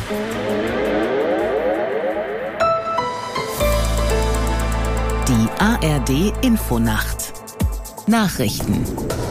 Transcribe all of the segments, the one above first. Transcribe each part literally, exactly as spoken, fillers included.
Die A R D-Infonacht. Nachrichten.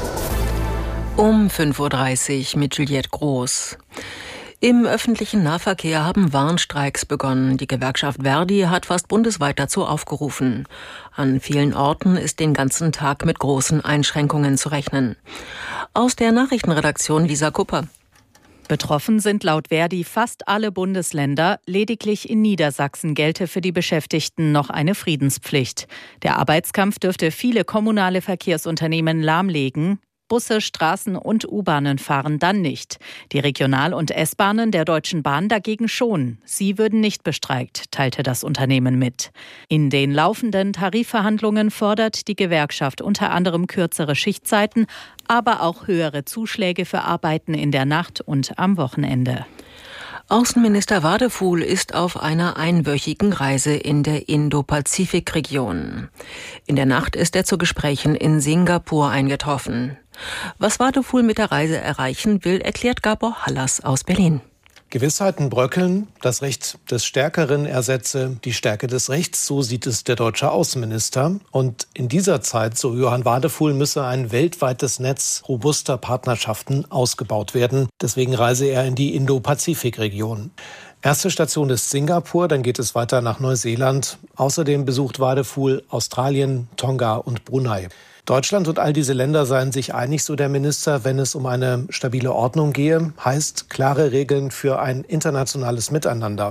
Um fünf Uhr dreißig mit Juliette Groß. Im öffentlichen Nahverkehr haben Warnstreiks begonnen. Die Gewerkschaft Verdi hat fast bundesweit dazu aufgerufen. An vielen Orten ist den ganzen Tag mit großen Einschränkungen zu rechnen. Aus der Nachrichtenredaktion Lisa Kupper. Betroffen sind laut Verdi fast alle Bundesländer. Lediglich in Niedersachsen gelte für die Beschäftigten noch eine Friedenspflicht. Der Arbeitskampf dürfte viele kommunale Verkehrsunternehmen lahmlegen. Busse, Straßen und U-Bahnen fahren dann nicht. Die Regional- und S-Bahnen der Deutschen Bahn dagegen schon. Sie würden nicht bestreikt, teilte das Unternehmen mit. In den laufenden Tarifverhandlungen fordert die Gewerkschaft unter anderem kürzere Schichtzeiten, aber auch höhere Zuschläge für Arbeiten in der Nacht und am Wochenende. Außenminister Wadefuhl ist auf einer einwöchigen Reise in der Indo-Pazifik-Region. In der Nacht ist er zu Gesprächen in Singapur eingetroffen. Was Wadefuhl mit der Reise erreichen will, erklärt Gabor Hallas aus Berlin. Gewissheiten bröckeln, das Recht des Stärkeren ersetze die Stärke des Rechts, so sieht es der deutsche Außenminister. Und in dieser Zeit, so Johann Wadefuhl, müsse ein weltweites Netz robuster Partnerschaften ausgebaut werden. Deswegen reise er in die Indo-Pazifik-Region. Erste Station ist Singapur, dann geht es weiter nach Neuseeland. Außerdem besucht Wadefuhl Australien, Tonga und Brunei. Deutschland und all diese Länder seien sich einig, so der Minister, wenn es um eine stabile Ordnung gehe, heißt klare Regeln für ein internationales Miteinander.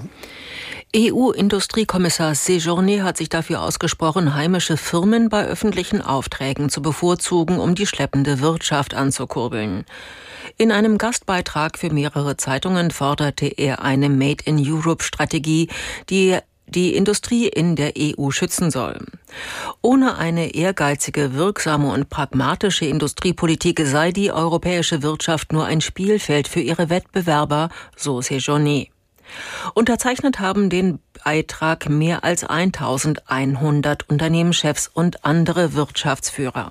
E U-Industriekommissar Séjourné hat sich dafür ausgesprochen, heimische Firmen bei öffentlichen Aufträgen zu bevorzugen, um die schleppende Wirtschaft anzukurbeln. In einem Gastbeitrag für mehrere Zeitungen forderte er eine Made-in-Europe-Strategie, die die Industrie in der E U schützen soll. Ohne eine ehrgeizige, wirksame und pragmatische Industriepolitik sei die europäische Wirtschaft nur ein Spielfeld für ihre Wettbewerber, so Séjourné. Unterzeichnet haben den Beitrag mehr als eintausendeinhundert Unternehmenschefs und andere Wirtschaftsführer.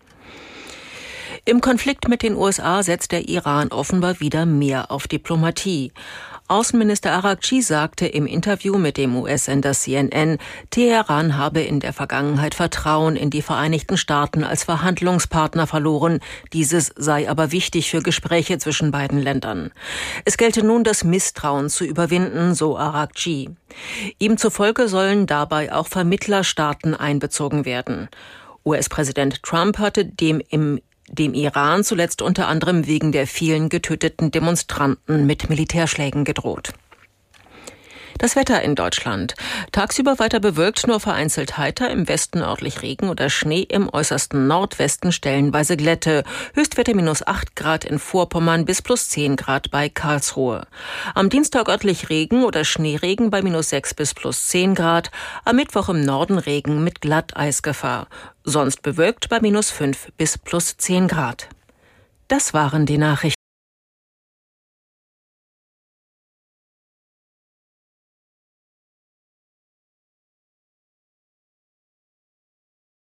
Im Konflikt mit den U S A setzt der Iran offenbar wieder mehr auf Diplomatie. Außenminister Araghchi sagte im Interview mit dem U S-Sender C N N, Teheran habe in der Vergangenheit Vertrauen in die Vereinigten Staaten als Verhandlungspartner verloren. Dieses sei aber wichtig für Gespräche zwischen beiden Ländern. Es gelte nun, das Misstrauen zu überwinden, so Araghchi. Ihm zufolge sollen dabei auch Vermittlerstaaten einbezogen werden. U S-Präsident Trump hatte dem im dem Iran zuletzt unter anderem wegen der vielen getöteten Demonstranten mit Militärschlägen gedroht. Das Wetter in Deutschland. Tagsüber weiter bewölkt, nur vereinzelt heiter, im Westen örtlich Regen oder Schnee, im äußersten Nordwesten stellenweise Glätte. Höchstwerte minus acht Grad in Vorpommern bis plus zehn Grad bei Karlsruhe. Am Dienstag örtlich Regen oder Schneeregen bei minus sechs bis plus zehn Grad. Am Mittwoch im Norden Regen mit Glatteisgefahr. Sonst bewölkt bei minus fünf bis plus zehn Grad. Das waren die Nachrichten.